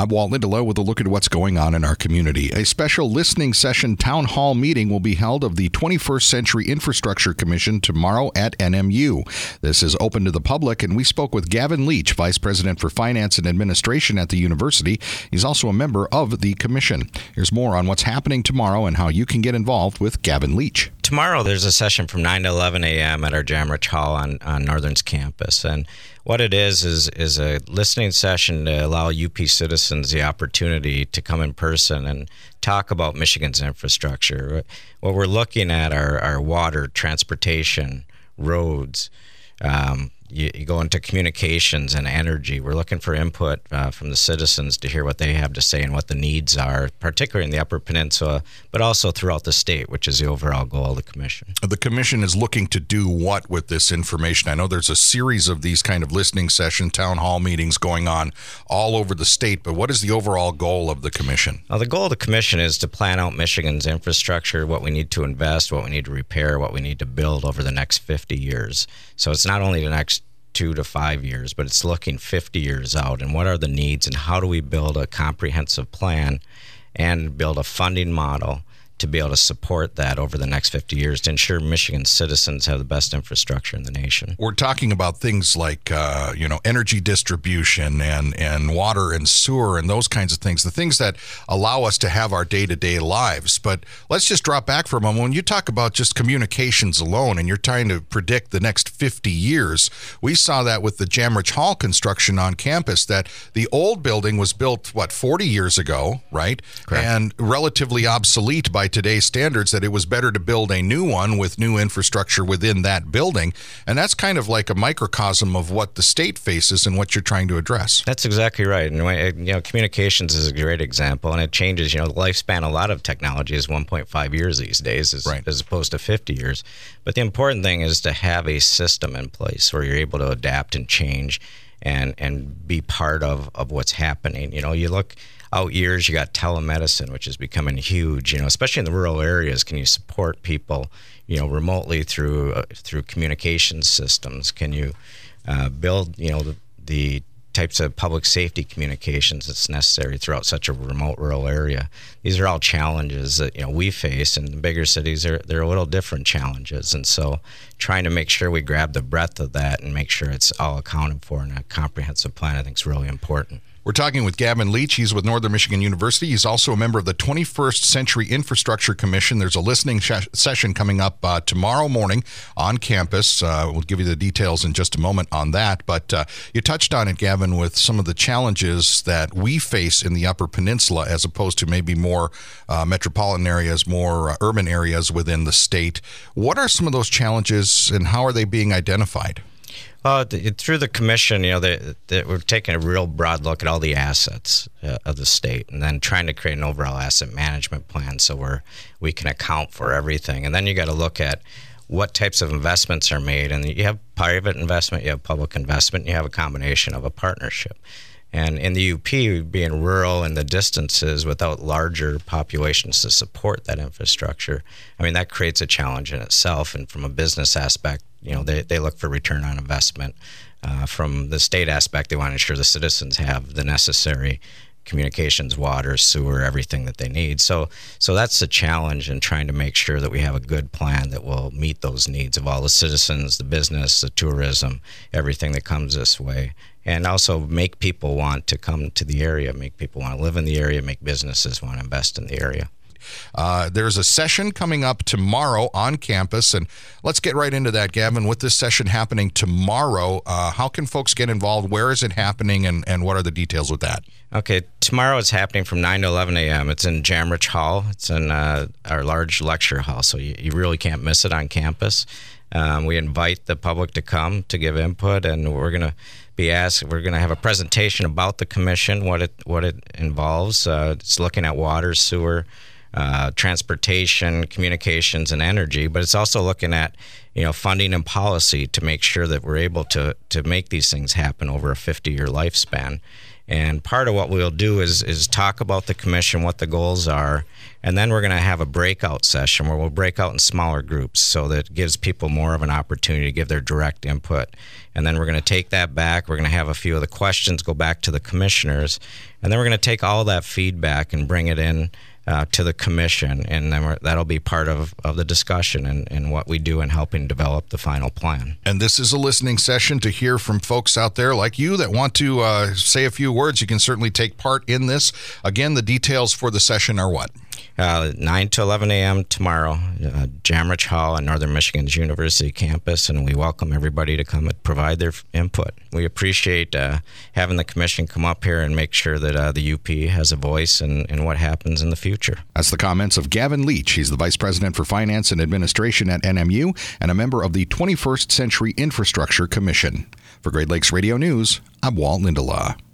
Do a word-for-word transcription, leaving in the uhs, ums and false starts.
I'm Walt Lindelow with a look at what's going on in our community. A special listening session town hall meeting will be held of the twenty-first Century Infrastructure Commission tomorrow at N M U. This is open to the public, and we spoke with Gavin Leach, Vice President for Finance and Administration at the university. He's also a member of the commission. Here's more on what's happening tomorrow and how you can get involved with Gavin Leach. Tomorrow there's a session from nine to eleven a.m. at our Jamrich Hall on, on Northern's campus. And what it is, is is a listening session to allow U P citizens the opportunity to come in person and talk about Michigan's infrastructure. What we're looking at are, are water, transportation, roads. Um, you, you go into communications and energy. We're looking for input uh, from the citizens to hear what they have to say and what the needs are, particularly in the Upper Peninsula, but also throughout the state, which is the overall goal of the commission. The commission is looking to do what with this information? I know there's a series of these kind of listening session, town hall meetings going on all over the state, but what is the overall goal of the commission? Well, the goal of the commission is to plan out Michigan's infrastructure, what we need to invest, what we need to repair, what we need to build over the next fifty years. So it's not only the next two to five years, but it's looking fifty years out, and what are the needs and how do we build a comprehensive plan and build a funding model to be able to support that over the next fifty years to ensure Michigan citizens have the best infrastructure in the nation. We're talking about things like, uh, you know, energy distribution and, and water and sewer and those kinds of things, the things that allow us to have our day-to-day lives. But let's just drop back for a moment. When you talk about just communications alone and you're trying to predict the next fifty years, we saw that with the Jamrich Hall construction on campus, that the old building was built, what, forty years ago, right? Correct. And relatively obsolete by today's standards, that it was better to build a new one with new infrastructure within that building. And that's kind of like a microcosm of what the state faces and what you're trying to address. That's exactly right. And, you know, communications is a great example, and it changes. You know, the lifespan, a lot of technology is one point five years these days as, right. as opposed to fifty years. But the important thing is to have a system in place where you're able to adapt and change and, and be part of, of what's happening. You know, you look out years, you got telemedicine, which is becoming huge, you know, especially in the rural areas. Can you support people, you know, remotely through uh, through communication systems? Can you uh, build, you know, the, the types of public safety communications that's necessary throughout such a remote rural area? These are all challenges that, you know, we face, and the bigger cities are they're a little different challenges. And so trying to make sure we grab the breadth of that and make sure it's all accounted for in a comprehensive plan, I think is really important. We're talking with Gavin Leach. He's with Northern Michigan University. He's also a member of the twenty-first Century Infrastructure Commission. There's a listening sh- session coming up uh, tomorrow morning on campus. Uh, we'll give you the details in just a moment on that. But uh, you touched on it, Gavin, with some of the challenges that we face in the Upper Peninsula as opposed to maybe more uh, metropolitan areas, more uh, urban areas within the state. What are some of those challenges, and how are they being identified? Well, through the commission, you know, they, they, we're taking a real broad look at all the assets uh, of the state, and then trying to create an overall asset management plan so we're we can account for everything. And then you got to look at what types of investments are made, and you have private investment, you have public investment, you have a combination of a partnership. And in the U P, being rural and the distances without larger populations to support that infrastructure, I mean, that creates a challenge in itself. And from a business aspect, you know, they, they look for return on investment. Uh, from the state aspect, they want to ensure the citizens have the necessary communications, water, sewer, everything that they need. So so that's the challenge in trying to make sure that we have a good plan that will meet those needs of all the citizens, the business, the tourism, everything that comes this way. And also make people want to come to the area, make people want to live in the area, make businesses want to invest in the area. Uh, there's a session coming up tomorrow on campus, and let's get right into that, Gavin. With this session happening tomorrow, uh, how can folks get involved? Where is it happening, and, and what are the details with that? Okay, tomorrow it's happening from nine to eleven a.m. It's in Jamrich Hall. It's in uh, our large lecture hall, so you, you really can't miss it on campus. Um, we invite the public to come to give input, and we're going to be asked. We're going to have a presentation about the commission, what it what it involves. Uh, it's looking at water, sewer, uh, transportation, communications, and energy. But it's also looking at, you know, funding and policy to make sure that we're able to to make these things happen over a fifty-year lifespan. And part of what we'll do is is talk about the commission, what the goals are, and then we're going to have a breakout session where we'll break out in smaller groups so that it gives people more of an opportunity to give their direct input. And then we're going to take that back. We're going to have a few of the questions go back to the commissioners, and then we're going to take all that feedback and bring it in Uh, to the commission, and then we're, that'll be part of, of the discussion and, and what we do in helping develop the final plan. And this is a listening session to hear from folks out there like you that want to uh, say a few words. You can certainly take part in this. Again, the details for the session are what? Uh, nine to eleven a.m. tomorrow, uh, Jamrich Hall at Northern Michigan's University campus, and we welcome everybody to come and provide their input. We appreciate uh, having the commission come up here and make sure that uh, the U P has a voice in, in what happens in the future. That's the comments of Gavin Leach. He's the Vice President for Finance and Administration at N M U and a member of the twenty-first Century Infrastructure Commission. For Great Lakes Radio News, I'm Walt Lindelau.